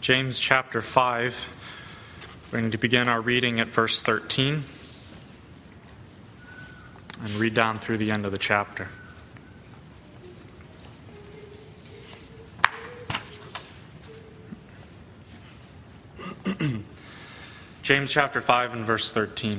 James chapter 5. We're going to begin our reading at verse 13 and read down through the end of the chapter. James chapter 5 and verse 13.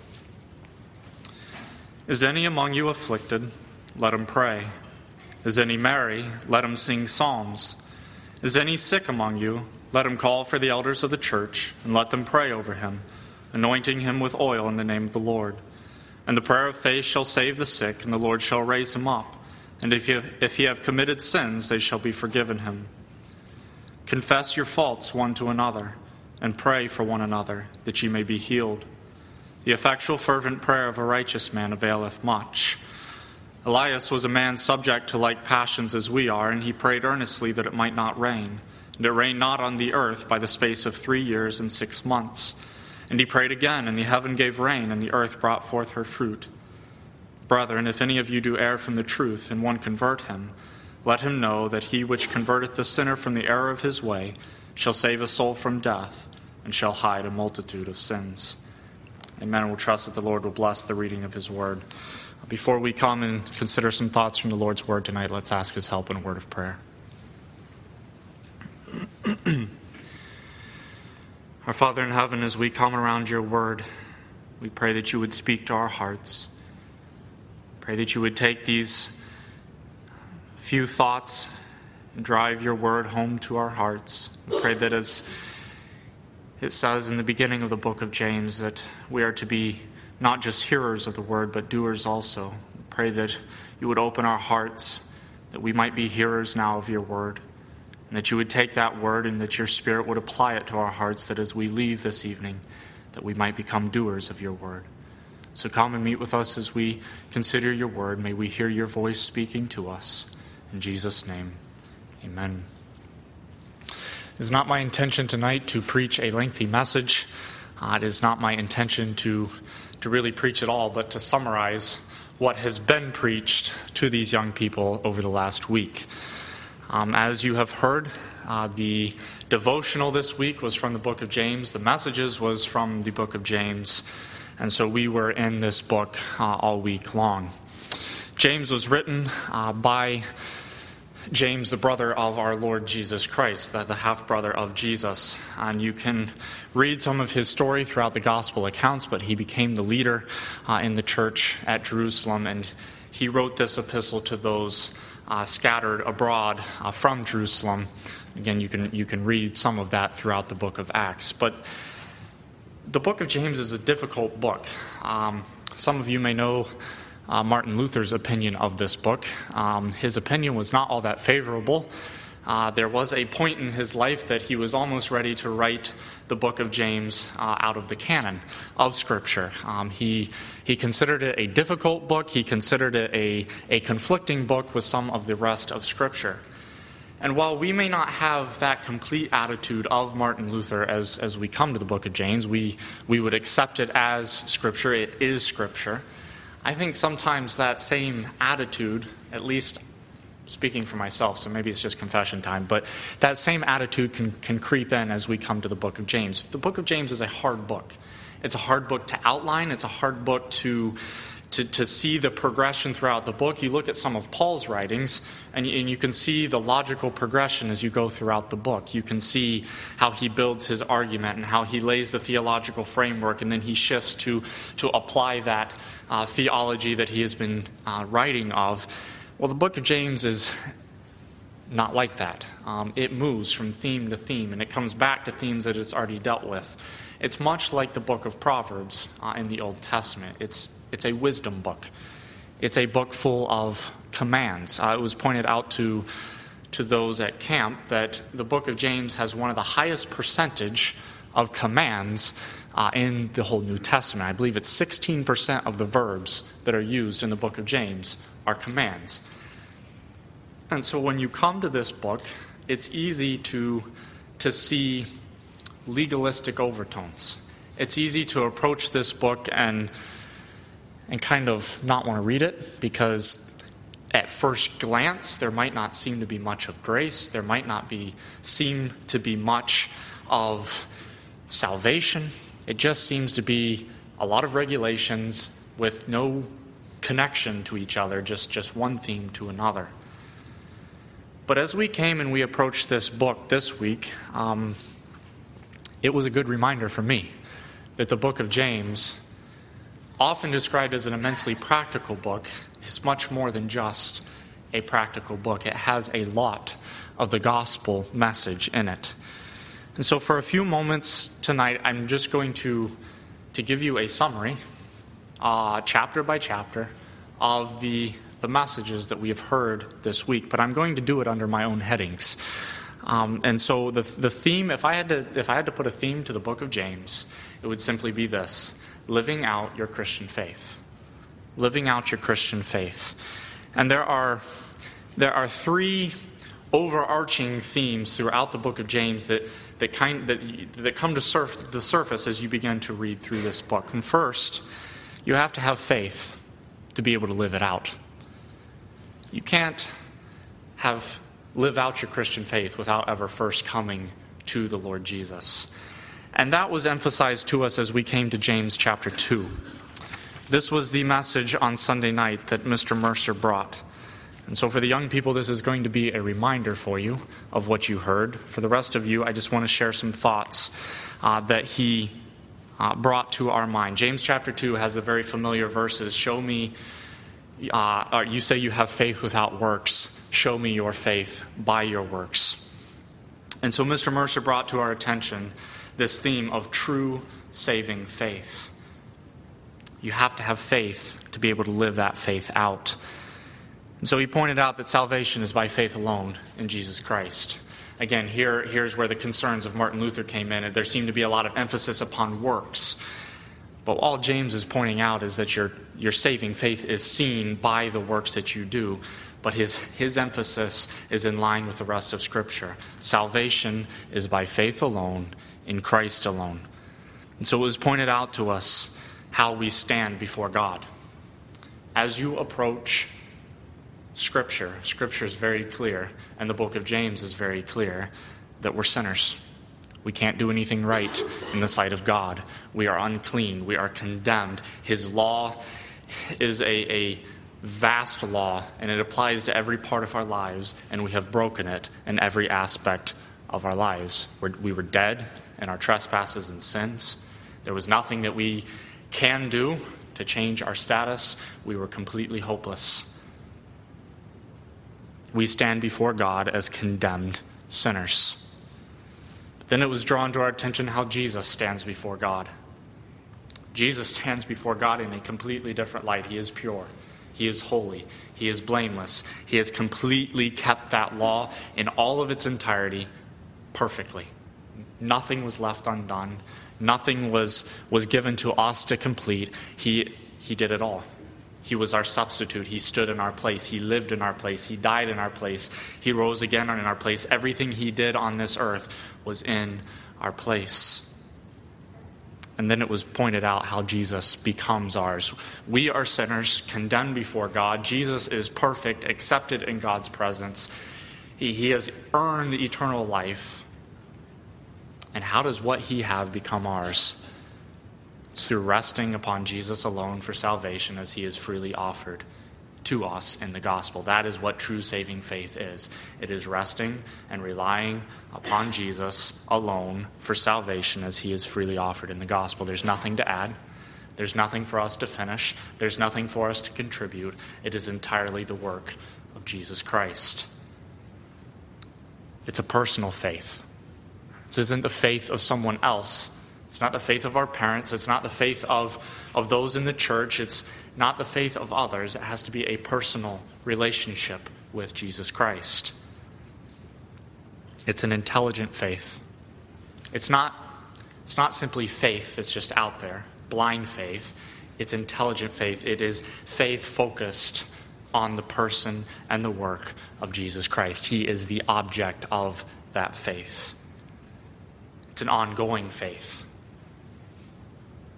Is any among you afflicted? Let him pray. Is any merry? Let him sing psalms. Is any sick among you? Let him call for the elders of the church, and let them pray over him, anointing him with oil in the name of the Lord. And the prayer of faith shall save the sick, and the Lord shall raise him up. And if he have committed sins, they shall be forgiven him. Confess your faults one to another, and pray for one another, that ye may be healed. The effectual fervent prayer of a righteous man availeth much. Elias was a man subject to like passions as we are, and he prayed earnestly that it might not rain. And it rained not on the earth by the space of 3 years and 6 months. And he prayed again, and the heaven gave rain, and the earth brought forth her fruit. Brethren, if any of you do err from the truth, and one convert him, let him know that he which converteth the sinner from the error of his way shall save a soul from death, and shall hide a multitude of sins. Amen. We'll trust that the Lord will bless the reading of his word. Before we come and consider some thoughts from the Lord's word tonight, let's ask his help in a word of prayer. Our Father in heaven, as we come around your word, we pray that you would speak to our hearts. Pray that you would take these few thoughts and drive your word home to our hearts. We pray that, as it says in the beginning of the book of James, that we are to be not just hearers of the word, but doers also. We pray that you would open our hearts, that we might be hearers now of your word, and that you would take that word and that your Spirit would apply it to our hearts, that as we leave this evening, that we might become doers of your word. So come and meet with us as we consider your word. May we hear your voice speaking to us. In Jesus' name, amen. It is not my intention tonight to preach a lengthy message. It is not my intention to really preach at all, but to summarize what has been preached to these young people over the last week. As you have heard, the devotional this week was from the book of James. The messages was from the book of James. And so we were in this book all week long. James was written by James, the brother of our Lord Jesus Christ, the half-brother of Jesus. And you can read some of his story throughout the gospel accounts, but he became the leader in the church at Jerusalem, and he wrote this epistle to those scattered abroad from Jerusalem. Again, you can read some of that throughout the book of Acts. But the book of James is a difficult book. Some of you may know Martin Luther's opinion of this book. His opinion was not all that favorable. There was a point in his life that he was almost ready to write the book of James out of the canon of Scripture. He considered it a difficult book. He considered it a conflicting book with some of the rest of Scripture. And while we may not have that complete attitude of Martin Luther as we come to the book of James, we would accept it as Scripture. It is Scripture. I think sometimes that same attitude, at least speaking for myself, so maybe it's just confession time, but that same attitude can creep in as we come to the book of James. The book of James is a hard book. It's a hard book to outline. It's a hard book to see the progression throughout the book. You look at some of Paul's writings, and you can see the logical progression as you go throughout the book. You can see how he builds his argument and how he lays the theological framework, and then he shifts to apply that theology that he has been writing of. Well, the book of James is not like that. It moves from theme to theme, and it comes back to themes that it's already dealt with. It's much like the book of Proverbs in the Old Testament. It's a wisdom book. It's a book full of commands. It was pointed out to those at camp that the book of James has one of the highest percentage of commands in the whole New Testament. I believe it's 16% of the verbs that are used in the book of James are commands. And so when you come to this book, it's easy to see legalistic overtones. It's easy to approach this book and kind of not want to read it, because at first glance, there might not seem to be much of grace. There might not seem to be much of salvation. It just seems to be a lot of regulations with no connection to each other, just one theme to another. But as we came and we approached this book this week, it was a good reminder for me that the book of James, often described as an immensely practical book, is much more than just a practical book. It has a lot of the gospel message in it. And so for a few moments tonight, I'm just going to give you a summary, chapter by chapter, of the messages that we have heard this week. But I'm going to do it under my own headings. And so the theme, if I had to put a theme to the book of James, it would simply be this: living out your Christian faith. Living out your Christian faith. And there are three overarching themes throughout the book of James that come to the surface as you begin to read through this book. And first, you have to have faith to be able to live it out. You can't live out your Christian faith without ever first coming to the Lord Jesus. And that was emphasized to us as we came to James chapter 2. This was the message on Sunday night that Mr. Mercer brought. And so for the young people, this is going to be a reminder for you of what you heard. For the rest of you, I just want to share some thoughts that he brought to our mind. James chapter 2 has the very familiar verses: show me, you say you have faith without works. Show me your faith by your works. And so Mr. Mercer brought to our attention this theme of true saving faith. You have to have faith to be able to live that faith out. And so he pointed out that salvation is by faith alone in Jesus Christ. Again, here's where the concerns of Martin Luther came in. There seemed to be a lot of emphasis upon works. But all James is pointing out is that your saving faith is seen by the works that you do. But his emphasis is in line with the rest of Scripture. Salvation is by faith alone, in Christ alone. And so it was pointed out to us how we stand before God. As you approach Scripture is very clear, and the book of James is very clear, that we're sinners. We can't do anything right in the sight of God. We are unclean. We are condemned. His law is a vast law, and it applies to every part of our lives, and we have broken it in every aspect of our lives. We were dead in our trespasses and sins. There was nothing that we can do to change our status. We were completely hopeless. We stand before God as condemned sinners. But then it was drawn to our attention how Jesus stands before God. Jesus stands before God in a completely different light. He is pure. He is holy. He is blameless. He has completely kept that law in all of its entirety perfectly. Nothing was left undone. Nothing was given to us to complete. He did it all. He was our substitute. He stood in our place. He lived in our place. He died in our place. He rose again in our place. Everything he did on this earth was in our place. And then it was pointed out how Jesus becomes ours. We are sinners, condemned before God. Jesus is perfect, accepted in God's presence. He has earned eternal life. And how does what he have become ours? It's through resting upon Jesus alone for salvation, as he is freely offered to us in the gospel. That is what true saving faith is. It is resting and relying upon Jesus alone for salvation, as he is freely offered in the gospel. There's nothing to add. There's nothing for us to finish. There's nothing for us to contribute. It is entirely the work of Jesus Christ. It's a personal faith. This isn't the faith of someone else. It's not the faith of our parents. It's not the faith of those in the church. It's not the faith of others. It has to be a personal relationship with Jesus Christ. It's an intelligent faith. It's not simply faith that's just out there, blind faith. It's intelligent faith. It is faith focused on the person and the work of Jesus Christ. He is the object of that faith. It's an ongoing faith.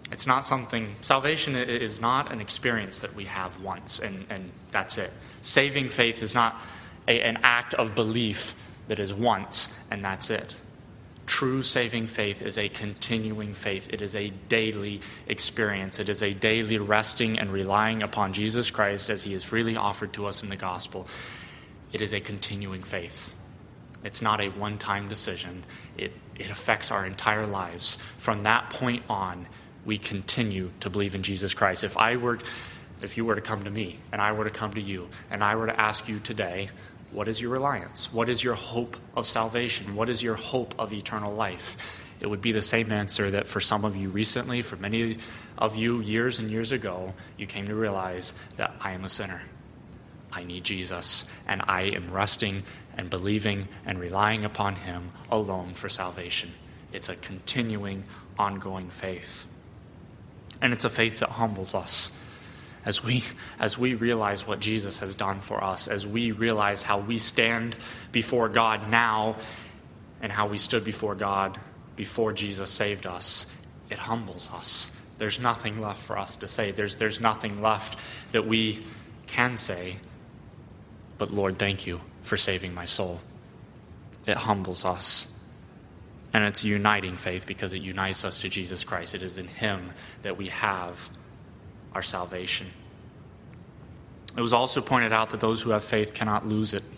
It's not something, salvation is not an experience that we have once and that's it. Saving faith is not an act of belief that is once and that's it. True saving faith is a continuing faith. It is a daily experience. It is a daily resting and relying upon Jesus Christ as he is freely offered to us in the gospel. It is a continuing faith. It's not a one-time decision. It affects our entire lives. From that point on, we continue to believe in Jesus Christ. If you were to come to me and I were to come to you and I were to ask you today, what is your reliance? What is your hope of salvation? What is your hope of eternal life? It would be the same answer that for some of you recently, for many of you years and years ago, you came to realize that I am a sinner. I need Jesus, and I am resting and believing and relying upon him alone for salvation. It's a continuing, ongoing faith. And it's a faith that humbles us. As we realize what Jesus has done for us, as we realize how we stand before God now and how we stood before God before Jesus saved us, it humbles us. There's nothing left for us to say. There's nothing left that we can say, but Lord, thank you for saving my soul. It humbles us. And it's a uniting faith because it unites us to Jesus Christ. It is in him that we have our salvation. It was also pointed out that those who have faith cannot lose it.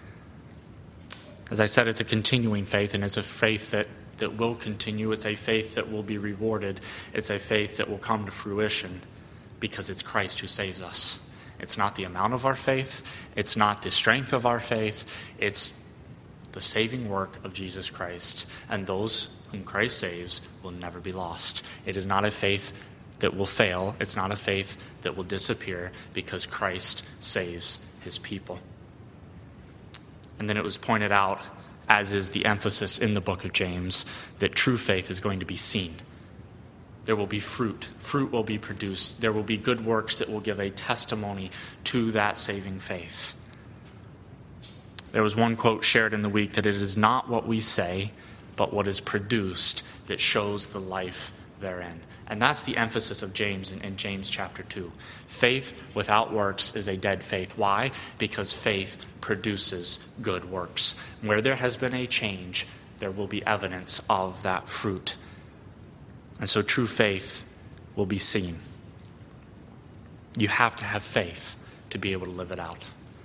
As I said, it's a continuing faith, and it's a faith that will continue. It's a faith that will be rewarded. It's a faith that will come to fruition because it's Christ who saves us. It's not the amount of our faith. It's not the strength of our faith. It's the saving work of Jesus Christ. And those whom Christ saves will never be lost. It is not a faith that will fail. It's not a faith that will disappear because Christ saves his people. And then it was pointed out, as is the emphasis in the book of James, that true faith is going to be seen. There will be fruit. Fruit will be produced. There will be good works that will give a testimony to that saving faith. There was one quote shared in the week that it is not what we say, but what is produced that shows the life therein. And that's the emphasis of James in James chapter 2. Faith without works is a dead faith. Why? Because faith produces good works. Where there has been a change, there will be evidence of that fruit. And so true faith will be seen. You have to have faith to be able to live it out.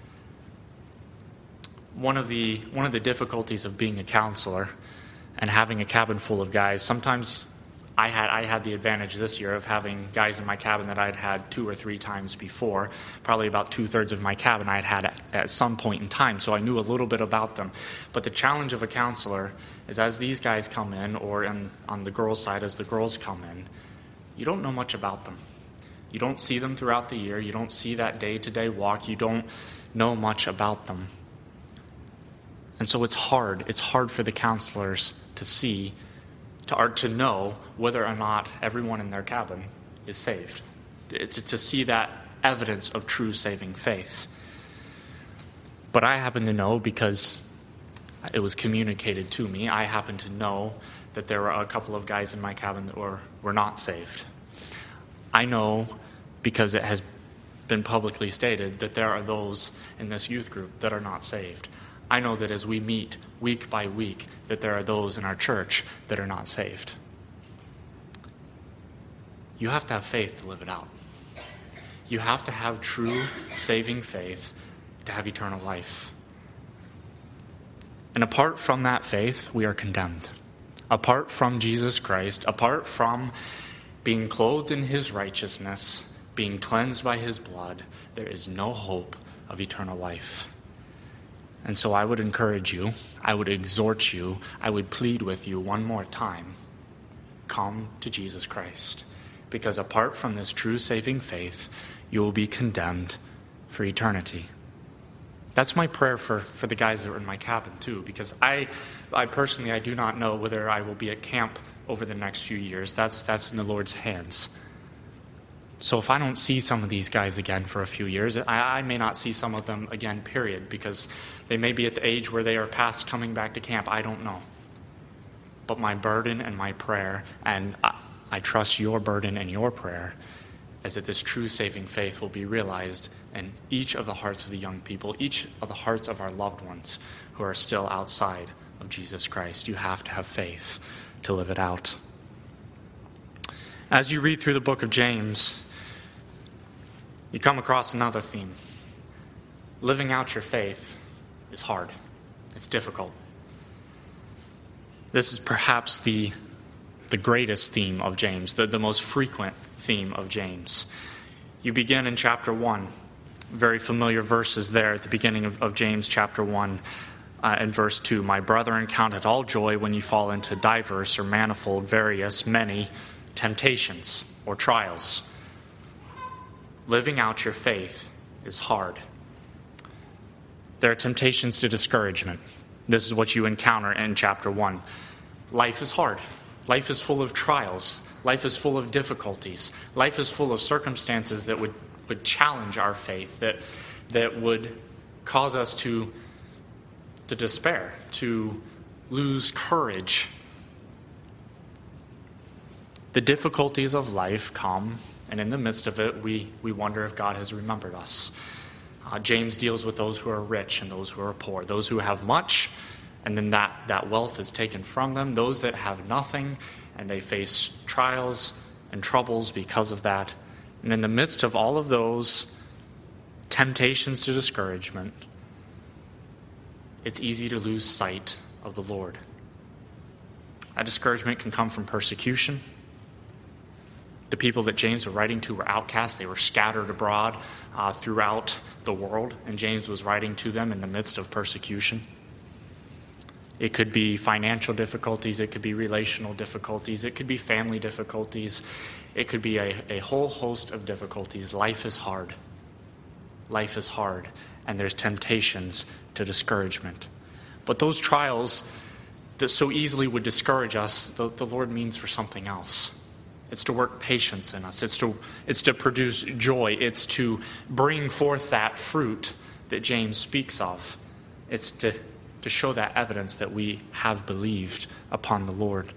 One of the difficulties of being a counselor and having a cabin full of guys, sometimes I had the advantage this year of having guys in my cabin that I'd had 2 or 3 times before. Probably about 2/3 of my cabin I'd had at some point in time, so I knew a little bit about them. But the challenge of a counselor is as these guys come in, or on the girls' side as the girls come in, you don't know much about them. You don't see them throughout the year. You don't see that day-to-day walk. You don't know much about them. And so it's hard. It's hard for the counselors to see, to know whether or not everyone in their cabin is saved. To see that evidence of true saving faith. But I happen to know, because it was communicated to me, I happen to know that there were a couple of guys in my cabin that were not saved. I know, because it has been publicly stated, that there are those in this youth group that are not saved. I know that as we meet week by week, that there are those in our church that are not saved. You have to have faith to live it out. You have to have true saving faith to have eternal life. And apart from that faith, we are condemned. Apart from Jesus Christ, apart from being clothed in his righteousness, being cleansed by his blood, there is no hope of eternal life. And so I would encourage you, I would exhort you, I would plead with you one more time. Come to Jesus Christ. Because apart from this true saving faith, you will be condemned for eternity. That's my prayer for the guys that were in my cabin too, because I personally, I do not know whether I will be at camp over the next few years. That's in the Lord's hands. So if I don't see some of these guys again for a few years, I may not see some of them again, period, because they may be at the age where they are past coming back to camp. I don't know. But my burden and my prayer, and I trust your burden and your prayer as that this true saving faith will be realized in each of the hearts of the young people, each of the hearts of our loved ones who are still outside of Jesus Christ. You have to have faith to live it out. As you read through the book of James, you come across another theme. Living out your faith is hard. It's difficult. This is perhaps the greatest theme of James, the most frequent theme of James. You begin in chapter 1, very familiar verses there at the beginning of James chapter 1 and verse 2. My brethren, count it all joy when you fall into diverse or manifold, various, many temptations or trials. Living out your faith is hard. There are temptations to discouragement. This is what you encounter in chapter 1. Life is hard. Life is full of trials. Life is full of difficulties. Life is full of circumstances that would challenge our faith, that would cause us to despair, to lose courage. The difficulties of life come, and in the midst of it, we wonder if God has remembered us. James deals with those who are rich and those who are poor, those who have much, and then that wealth is taken from them, those that have nothing, and they face trials and troubles because of that. And in the midst of all of those temptations to discouragement, it's easy to lose sight of the Lord. That discouragement can come from persecution. The people that James was writing to were outcasts. They were scattered abroad throughout the world, and James was writing to them in the midst of persecution. It could be financial difficulties. It could be relational difficulties. It could be family difficulties. It could be a whole host of difficulties. Life is hard. Life is hard, and there's temptations to discouragement. But those trials that so easily would discourage us, the Lord means for something else. It's to work patience in us. It's to produce joy. It's to bring forth that fruit that James speaks of. It's to show that evidence that we have believed upon the Lord.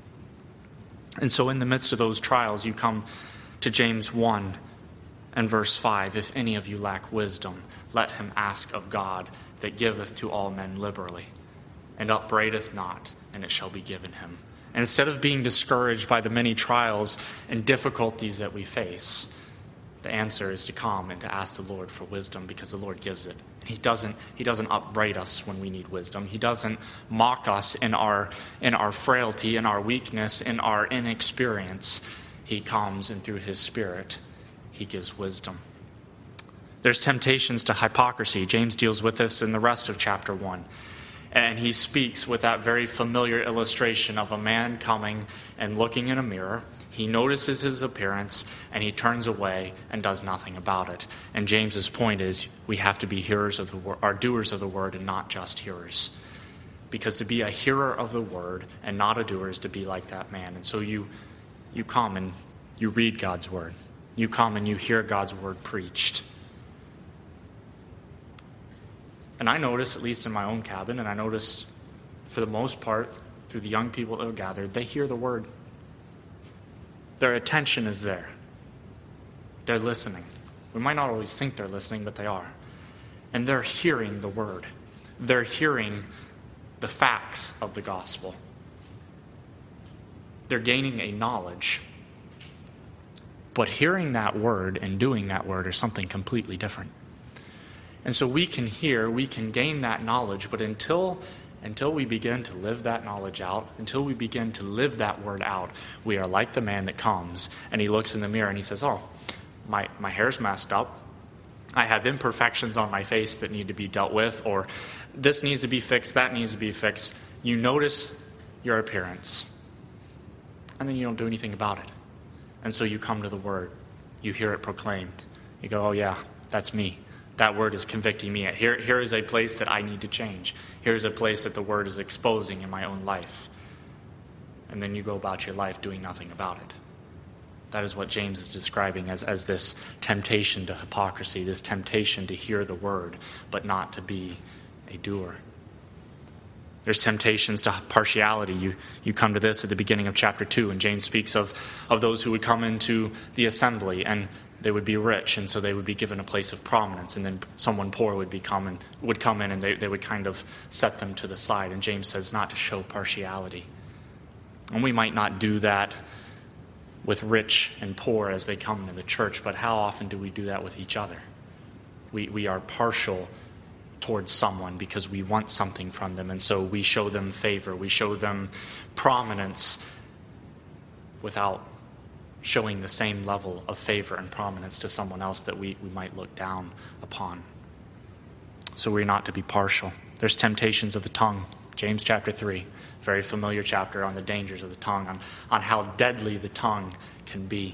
And so in the midst of those trials, you come to James 1 and verse 5. If any of you lack wisdom, let him ask of God, that giveth to all men liberally, and upbraideth not, and it shall be given him. And instead of being discouraged by the many trials and difficulties that we face, the answer is to come and to ask the Lord for wisdom, because the Lord gives it. He doesn't upbraid us when we need wisdom. He doesn't mock us in our frailty, in our weakness, in our inexperience. He comes, and through his Spirit, he gives wisdom. There's temptations to hypocrisy. James deals with this in the rest of chapter 1. And he speaks with that very familiar illustration of a man coming and looking in a mirror. He notices his appearance, and he turns away and does nothing about it. And James's point is, we have to be hearers of the word, or doers of the word, and not just hearers. Because to be a hearer of the word and not a doer is to be like that man. And so you come and you read God's word. You come and you hear God's word preached. And I noticed, at least in my own cabin, and I noticed for the most part through the young people that are gathered, they hear the word. Their attention is there. They're listening. We might not always think they're listening, but they are. And they're hearing the word. They're hearing the facts of the gospel. They're gaining a knowledge. But hearing that word and doing that word are something completely different. And so we can hear, we can gain that knowledge, but until we begin to live that knowledge out, until we begin to live that word out, we are like the man that comes and he looks in the mirror and he says, oh, my hair's messed up. I have imperfections on my face that need to be dealt with, or this needs to be fixed, that needs to be fixed. You notice your appearance, and then you don't do anything about it. And so you come to the word. You hear it proclaimed. You go, oh yeah, that's me. That word is convicting me. Here is a place that I need to change. Here's a place that the word is exposing in my own life. And then you go about your life doing nothing about it. That is what James is describing as this temptation to hypocrisy, this temptation to hear the word, but not to be a doer. There's temptations to partiality. You come to this at the beginning of chapter 2, and James speaks of those who would come into the assembly, and they would be rich, and so they would be given a place of prominence, and then someone poor would come in, and they would kind of set them to the side. And James says not to show partiality. And we might not do that with rich and poor as they come into the church, but how often do we do that with each other? We are partial towards someone because we want something from them, and so we show them favor, we show them prominence without showing the same level of favor and prominence to someone else that we might look down upon. So we're not to be partial. There's temptations of the tongue. James chapter 3, very familiar chapter on the dangers of the tongue, on how deadly the tongue can be.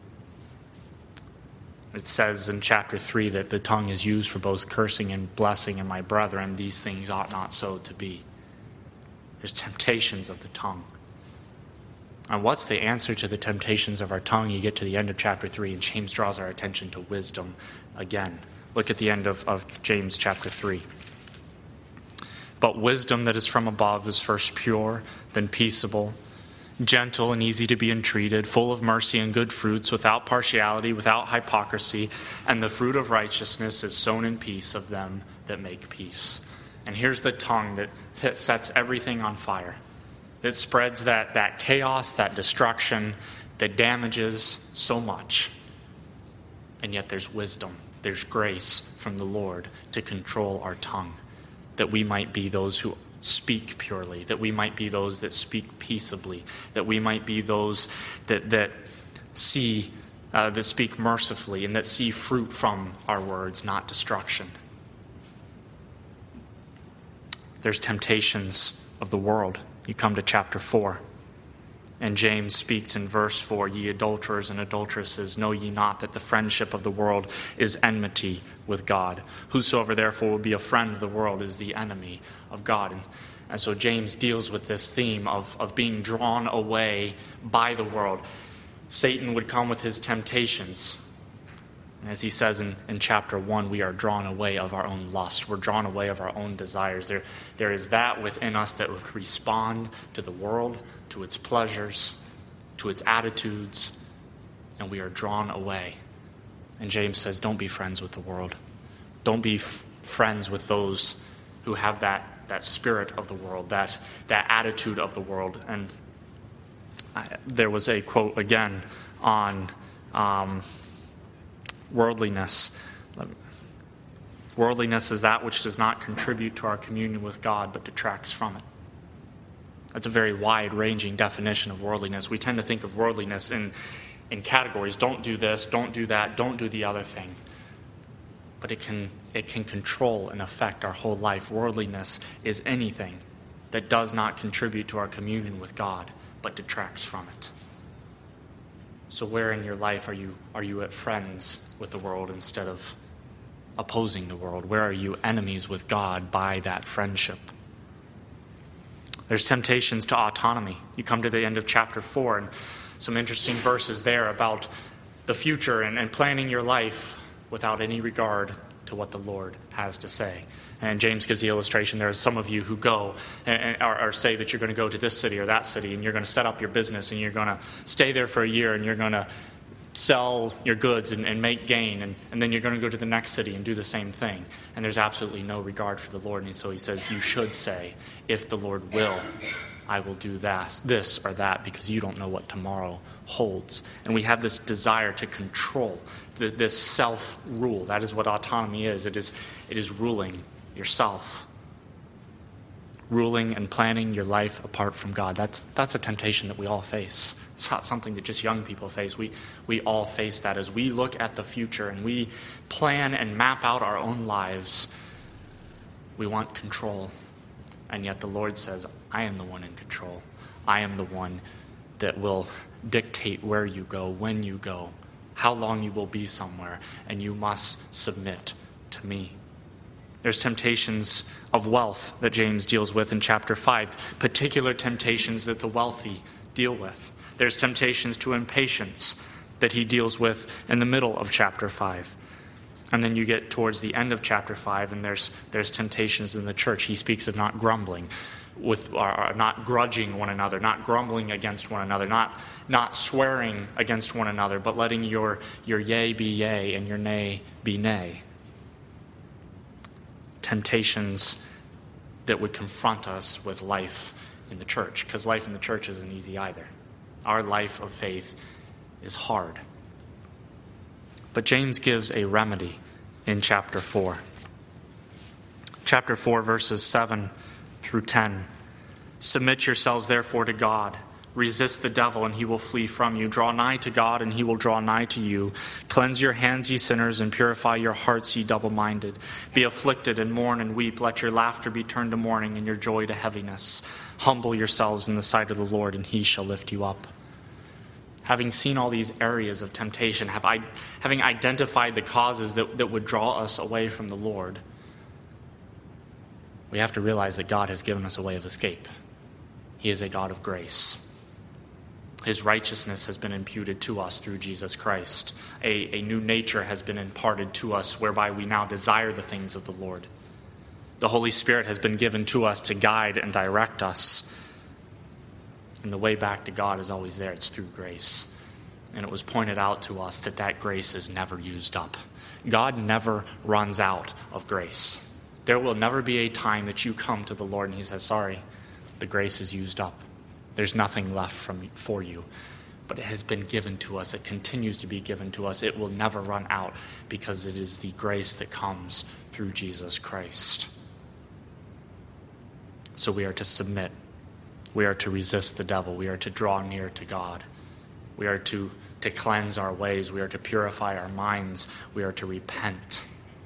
It says in chapter 3 that the tongue is used for both cursing and blessing, and my brethren, these things ought not so to be. There's temptations of the tongue. And what's the answer to the temptations of our tongue? You get to the end of chapter 3, and James draws our attention to wisdom again. Look at the end of James chapter 3. But wisdom that is from above is first pure, then peaceable, gentle and easy to be entreated, full of mercy and good fruits, without partiality, without hypocrisy, and the fruit of righteousness is sown in peace of them that make peace. And here's the tongue that sets everything on fire. It spreads that chaos, that destruction, that damages so much. And yet there's wisdom, there's grace from the Lord to control our tongue, that we might be those who speak purely, that we might be those that speak peaceably, that we might be those that speak mercifully, and that see fruit from our words, not destruction. There's temptations of the world. You come to chapter 4, and James speaks in verse 4, ye adulterers and adulteresses, know ye not that the friendship of the world is enmity with God? Whosoever therefore will be a friend of the world is the enemy of God. And so James deals with this theme of being drawn away by the world. Satan would come with his temptations. And as he says in chapter 1, we are drawn away of our own lust. We're drawn away of our own desires. There is that within us that would respond to the world, to its pleasures, to its attitudes, and we are drawn away. And James says, don't be friends with the world. Don't be friends with those who have that spirit of the world, that attitude of the world. And there was a quote again on worldliness. Worldliness is that which does not contribute to our communion with God, but detracts from it. That's a very wide-ranging definition of worldliness. We tend to think of worldliness in categories. Don't do this, don't do that, don't do the other thing. But it can control and affect our whole life. Worldliness is anything that does not contribute to our communion with God, but detracts from it. So where in your life are you at friends with the world instead of opposing the world? Where are you enemies with God by that friendship? There's temptations to autonomy. You come to the end of chapter 4, and some interesting verses there about the future and planning your life without any regard to what the Lord has to say. And James gives the illustration. There are some of you who go or say that you're going to go to this city or that city, and you're going to set up your business, and you're going to stay there for a year, and you're going to sell your goods and make gain, and then you're going to go to the next city and do the same thing. And there's absolutely no regard for the Lord. And so he says, you should say, if the Lord will, I will do this or that, because you don't know what tomorrow holds. And we have this desire to control, this self-rule. That is what autonomy is. It is ruling yourself. Ruling and planning your life apart from God. That's a temptation that we all face. It's not something that just young people face. We all face that as we look at the future and we plan and map out our own lives. We want control. And yet the Lord says, I am the one in control. I am the one that will dictate where you go, when you go, how long you will be somewhere, and you must submit to me. There's temptations of wealth that James deals with in chapter 5, particular temptations that the wealthy deal with. There's temptations to impatience that he deals with in the middle of chapter 5. And then you get towards the end of chapter 5, and there's temptations in the church. He speaks of not grumbling. are not grudging one another, not grumbling against one another, not swearing against one another, but letting your yea be yea and your nay be nay. Temptations that would confront us with life in the church, because life in the church isn't easy either. Our life of faith is hard. But James gives a remedy in chapter 4. Chapter 4, verses 7 through 10. Submit yourselves therefore to God. Resist the devil, and he will flee from you. Draw nigh to God, and he will draw nigh to you. Cleanse your hands, ye sinners, and purify your hearts, ye double-minded. Be afflicted, and mourn, and weep. Let your laughter be turned to mourning, and your joy to heaviness. Humble yourselves in the sight of the Lord, and he shall lift you up. Having seen all these areas of temptation, having identified the causes that would draw us away from the Lord, we have to realize that God has given us a way of escape. He is a God of grace. His righteousness has been imputed to us through Jesus Christ. A new nature has been imparted to us whereby we now desire the things of the Lord. The Holy Spirit has been given to us to guide and direct us. And the way back to God is always there. It's through grace. And it was pointed out to us that grace is never used up. God never runs out of grace. There will never be a time that you come to the Lord and he says, sorry, the grace is used up. There's nothing left for you. But it has been given to us. It continues to be given to us. It will never run out because it is the grace that comes through Jesus Christ. So we are to submit. We are to resist the devil. We are to draw near to God. We are to cleanse our ways. We are to purify our minds. We are to repent.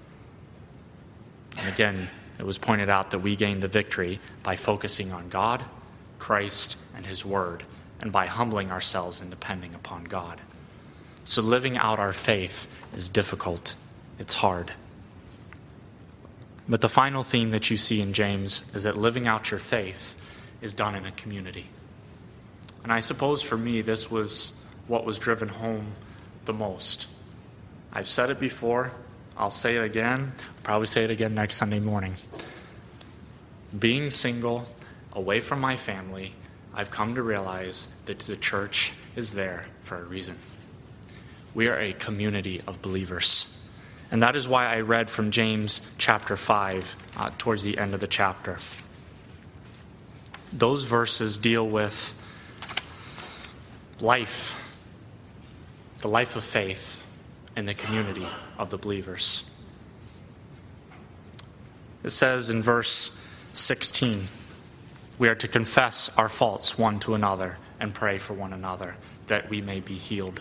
And again, it was pointed out that we gain the victory by focusing on God, Christ, and his word, and by humbling ourselves and depending upon God. So living out our faith is difficult. It's hard. But the final theme that you see in James is that living out your faith is done in a community. And I suppose for me, this was what was driven home the most. I've said it before. I'll say it again. I'll probably say it again next Sunday morning. Being single, away from my family, I've come to realize that the church is there for a reason. We are a community of believers. And that is why I read from James chapter 5 towards the end of the chapter. Those verses deal with life, the life of faith, and the community of the believers. It says in verse 16, we are to confess our faults one to another and pray for one another that we may be healed.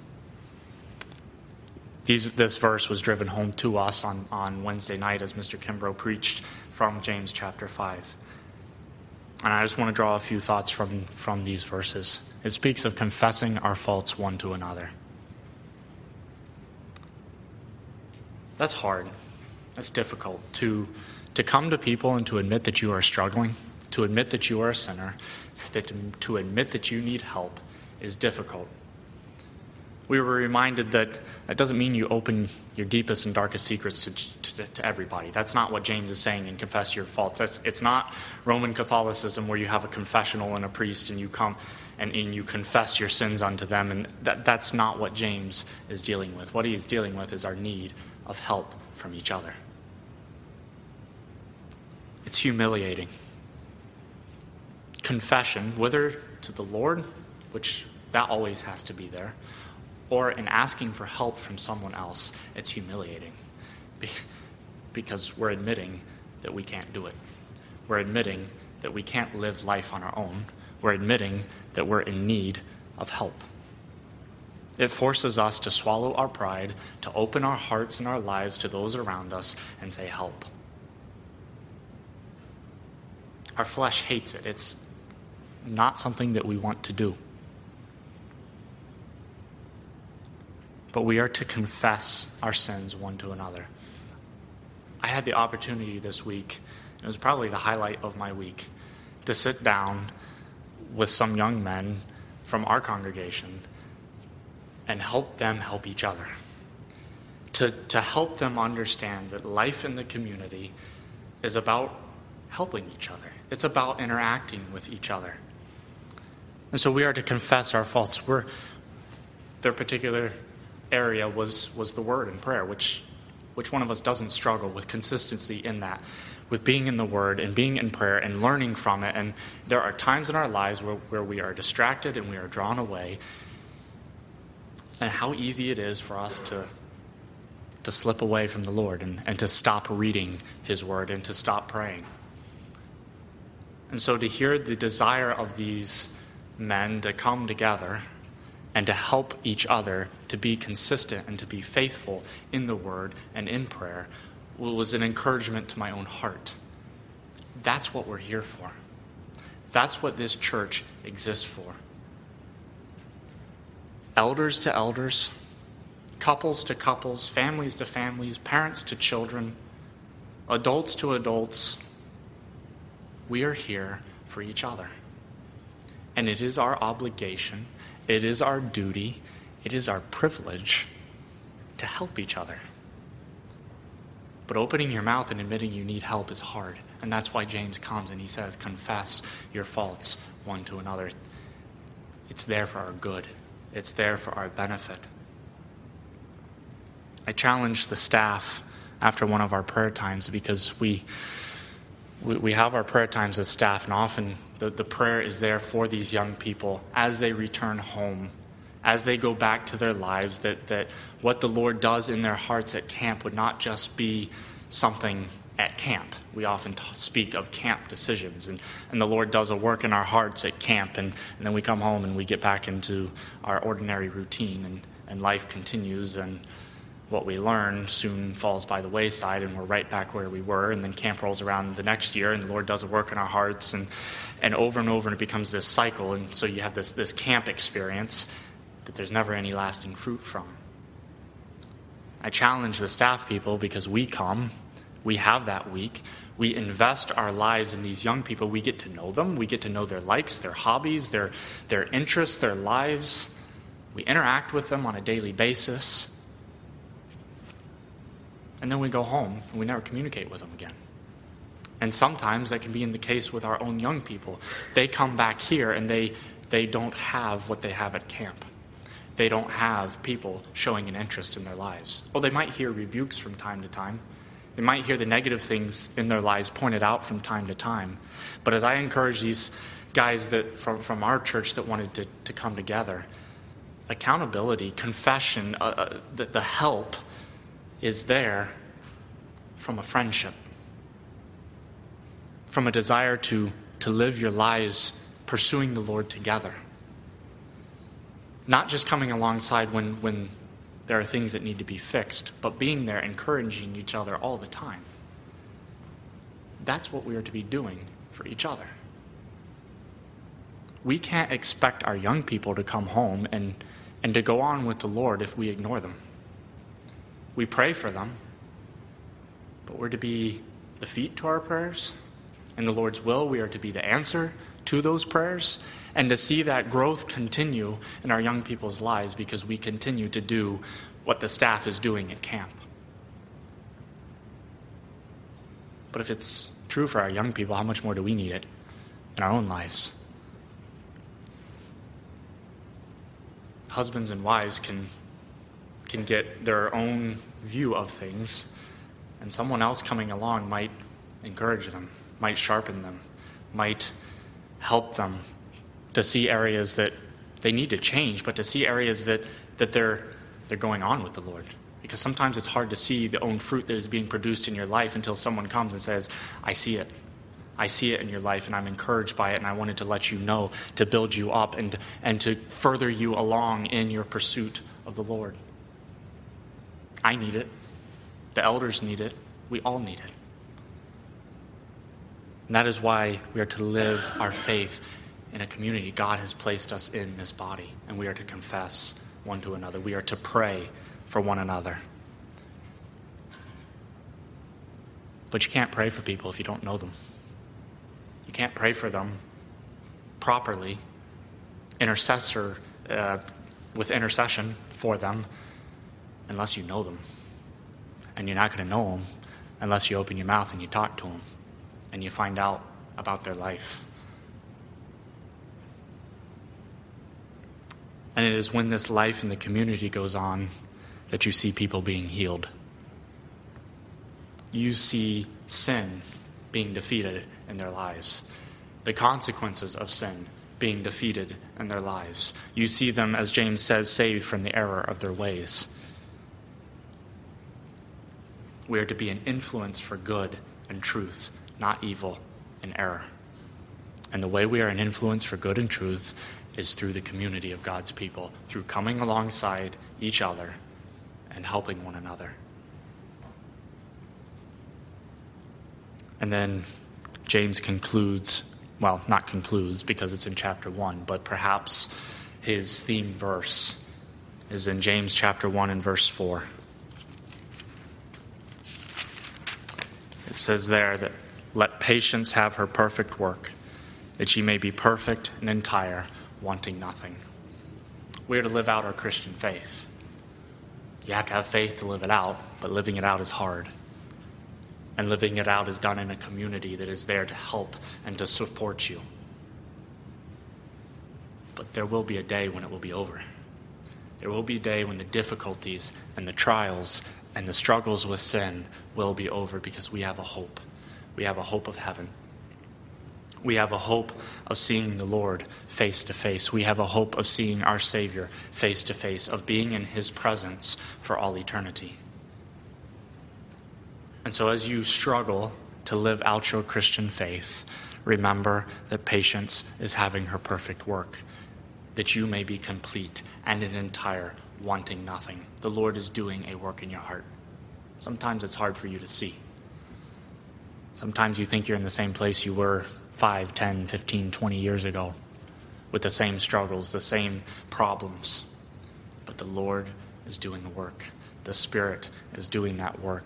This verse was driven home to us on Wednesday night as Mr. Kimbrough preached from James chapter 5. And I just want to draw a few thoughts from these verses. It speaks of confessing our faults one to another. That's hard. That's difficult to come to people and to admit that you are struggling, to admit that you are a sinner, to admit that you need help is difficult. We were reminded that doesn't mean you open your deepest and darkest secrets to everybody. That's not what James is saying in confess your faults. It's not Roman Catholicism where you have a confessional and a priest and you come and you confess your sins unto them. And that's not what James is dealing with. What he is dealing with is our need of help from each other. It's humiliating. Confession, whether to the Lord, which that always has to be there, or in asking for help from someone else, it's humiliating because we're admitting that we can't do it. We're admitting that we can't live life on our own. We're admitting that we're in need of help. It forces us to swallow our pride, to open our hearts and our lives to those around us and say, help. Our flesh hates it. It's not something that we want to do. But we are to confess our sins one to another. I had the opportunity this week, it was probably the highlight of my week, to sit down with some young men from our congregation and help them help each other. To help them understand that life in the community is about helping each other. It's about interacting with each other. And so we are to confess our faults. Their particular area was the word and prayer, which one of us doesn't struggle with consistency in that, with being in the word and being in prayer and learning from it. And there are times in our lives where we are distracted and we are drawn away. And how easy it is for us to slip away from the Lord and to stop reading his word and to stop praying. And so to hear the desire of these men to come together and to help each other to be consistent and to be faithful in the word and in prayer was an encouragement to my own heart. That's what we're here for. That's what this church exists for. Elders to elders, couples to couples, families to families, parents to children, adults to adults. We are here for each other. And it is our obligation, it is our duty, it is our privilege to help each other. But opening your mouth and admitting you need help is hard. And that's why James comes and he says, confess your faults one to another. It's there for our good. It's there for our benefit. I challenged the staff after one of our prayer times because we have our prayer times as staff, and often the prayer is there for these young people as they return home, as they go back to their lives, that what the Lord does in their hearts at camp would not just be something at camp. We often speak of camp decisions, and the Lord does a work in our hearts at camp, and then we come home and we get back into our ordinary routine, and life continues, and what we learn soon falls by the wayside, and we're right back where we were, and then camp rolls around the next year, and the Lord does a work in our hearts, and over, and it becomes this cycle, and so you have this camp experience that there's never any lasting fruit from. I challenge the staff people because we come, we have that week, we invest our lives in these young people, we get to know them, we get to know their likes, their hobbies, their interests, their lives, we interact with them on a daily basis, and then we go home and we never communicate with them again. And sometimes that can be in the case with our own young people. They come back here and they don't have what they have at camp. They don't have people showing an interest in their lives. Well, they might hear rebukes from time to time. They might hear the negative things in their lives pointed out from time to time. But as I encourage these guys that from our church that wanted to come together, accountability, confession, the help is there from a friendship, from a desire to live your lives pursuing the Lord together. Not just coming alongside when there are things that need to be fixed, but being there, encouraging each other all the time. That's what we are to be doing for each other. We can't expect our young people to come home and to go on with the Lord if we ignore them. We pray for them, but we're to be the feet to our prayers. In the Lord's will, we are to be the answer to those prayers, and to see that growth continue in our young people's lives because we continue to do what the staff is doing at camp. But if it's true for our young people, how much more do we need it in our own lives? Husbands and wives can get their own view of things, and someone else coming along might encourage them, might sharpen them, might help them to see areas that they need to change, but to see areas that they're going on with the Lord. Because sometimes it's hard to see the own fruit that is being produced in your life until someone comes and says, I see it. I see it in your life, and I'm encouraged by it, and I wanted to let you know, to build you up and to further you along in your pursuit of the Lord. I need it. The elders need it. We all need it. And that is why we are to live our faith in a community God has placed us in this body, and we are to confess one to another. We are to pray for one another. But you can't pray for people if you don't know them. You can't pray for them properly, with intercession for them, unless you know them. And you're not going to know them unless you open your mouth and you talk to them. and you find out about their life. And it is when this life in the community goes on that you see people being healed. You see sin being defeated in their lives. The consequences of sin being defeated in their lives. You see them, as James says, saved from the error of their ways. We are to be an influence for good and truth, not evil and error. And the way we are an influence for good and truth is through the community of God's people, through coming alongside each other and helping one another. And then James concludes, well, not concludes because it's in chapter 1, but perhaps his theme verse is in James chapter 1 and verse 4. It says there that, "Let patience have her perfect work, that she may be perfect and entire, wanting nothing." We are to live out our Christian faith. You have to have faith to live it out, but living it out is hard. And living it out is done in a community that is there to help and to support you. But there will be a day when it will be over. There will be a day when the difficulties and the trials and the struggles with sin will be over, because we have a hope. We have a hope of heaven. We have a hope of seeing the Lord face to face. We have a hope of seeing our Savior face to face, of being in his presence for all eternity. And so as you struggle to live out your Christian faith, remember that patience is having her perfect work, that you may be complete and entire, wanting nothing. The Lord is doing a work in your heart. Sometimes it's hard for you to see. Sometimes you think you're in the same place you were 5, 10, 15, 20 years ago, with the same struggles, the same problems. But the Lord is doing the work. The Spirit is doing that work.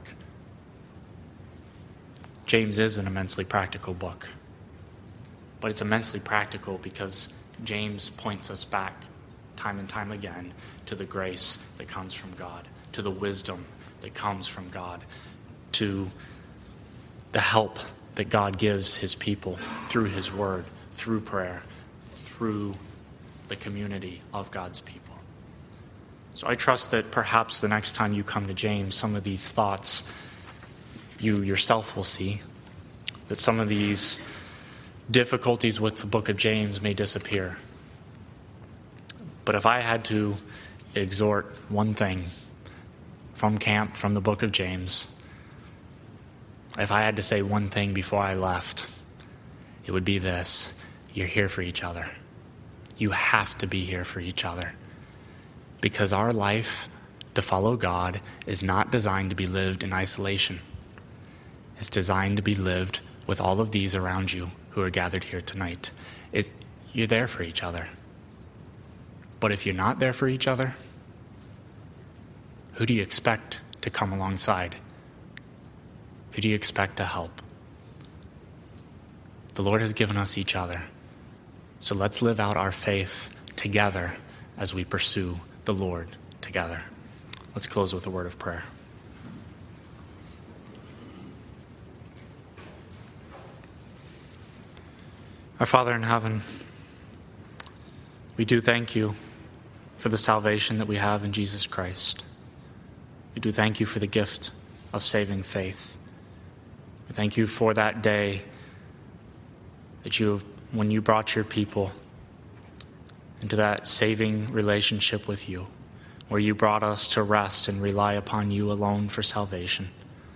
James is an immensely practical book. But it's immensely practical because James points us back time and time again to the grace that comes from God, to the wisdom that comes from God, to the help that God gives his people through his word, through prayer, through the community of God's people. So I trust that perhaps the next time you come to James, some of these thoughts you yourself will see, that some of these difficulties with the book of James may disappear. But if I had to exhort one thing from camp, from the book of James, if I had to say one thing before I left, it would be this: you're here for each other. You have to be here for each other. Because our life to follow God is not designed to be lived in isolation. It's designed to be lived with all of these around you who are gathered here tonight. You're there for each other. But if you're not there for each other, who do you expect to come alongside? Who do you expect to help? The Lord has given us each other. So let's live out our faith together as we pursue the Lord together. Let's close with a word of prayer. Our Father in heaven, we do thank you for the salvation that we have in Jesus Christ. We do thank you for the gift of saving faith. We thank you for that day that when you brought your people into that saving relationship with you, where you brought us to rest and rely upon you alone for salvation.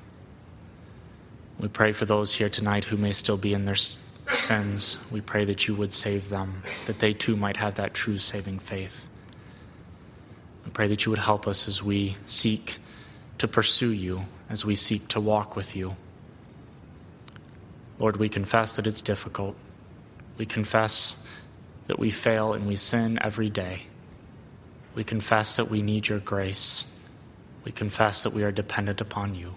We pray for those here tonight who may still be in their sins. We pray that you would save them, that they too might have that true saving faith. We pray that you would help us as we seek to pursue you, as we seek to walk with you. Lord, we confess that it's difficult. We confess that we fail and we sin every day. We confess that we need your grace. We confess that we are dependent upon you.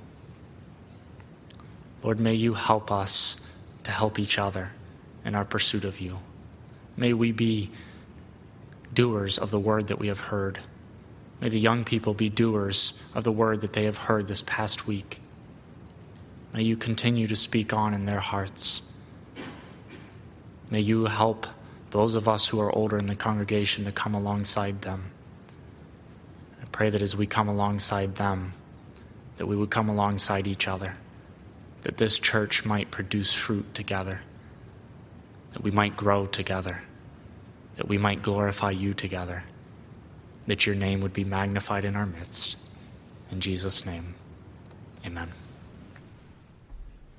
Lord, may you help us to help each other in our pursuit of you. May we be doers of the word that we have heard. May the young people be doers of the word that they have heard this past week. May you continue to speak on in their hearts. May you help those of us who are older in the congregation to come alongside them. I pray that as we come alongside them, that we would come alongside each other, that this church might produce fruit together, that we might grow together, that we might glorify you together, that your name would be magnified in our midst. In Jesus' name, amen.